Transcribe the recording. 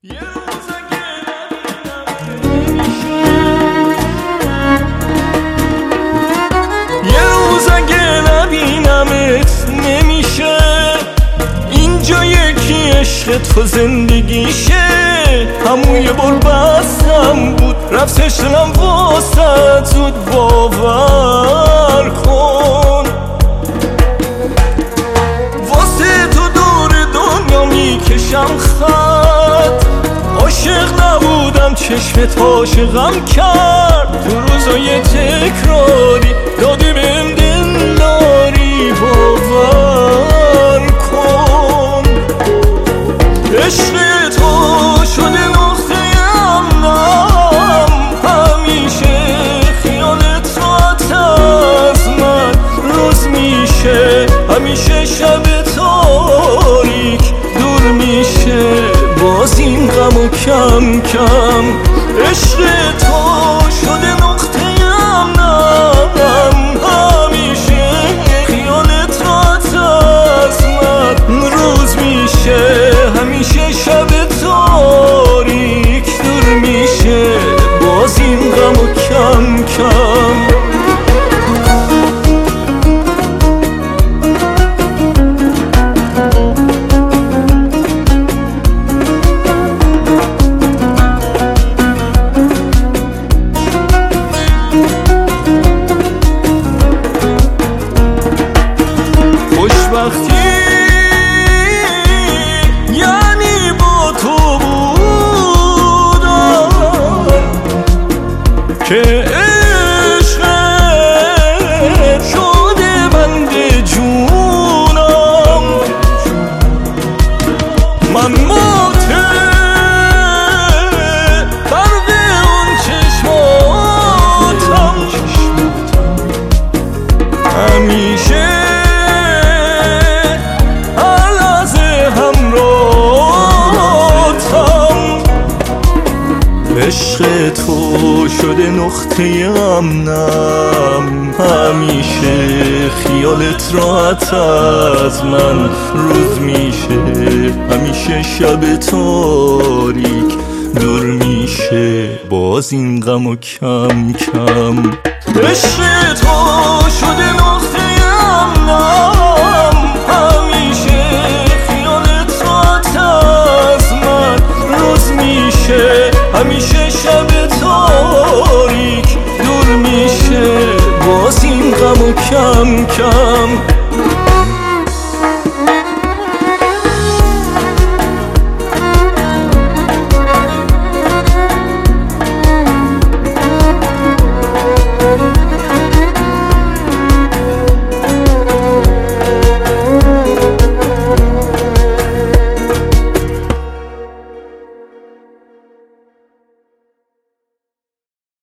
روز اگه نبینمت نمیشه، اینجا یکی عشق تو زندگیشه. همون یه بار بستم بود رفتش دلم واسه زود باور کن. واسه تو دور دنیا میکشم خط، عاشق نبودم چشمت عاشقم کرد. تو روزای تکراری دادی بهم دلداری، باور کن. عشق تو شده نقطه امنم، همیشه خیالت راحت از من. روز میشه همیشه شب تاریک دور میشه، باز این غمو کم کم. عشق تو شده نقطه امنم، همیشه خیالت راحت از من. روز میشه همیشه شب تاریک دور میشه، باز این غمو کم کم. خوشبختی یعنی با تو بودم که عشق شده بند جونم. من ماته برد اون چشماتم، همیشه عشق تو شده نقطه امنم، همیشه خیالت راحت از من. روز میشه همیشه شب تاریک دور میشه، باز این غمو کم کم. عشق تو شده نقطه امنم، همیشه خیالت راحت از من. روز میشه همیشه شب تاریک دور میشه، باز این غمو کم کم.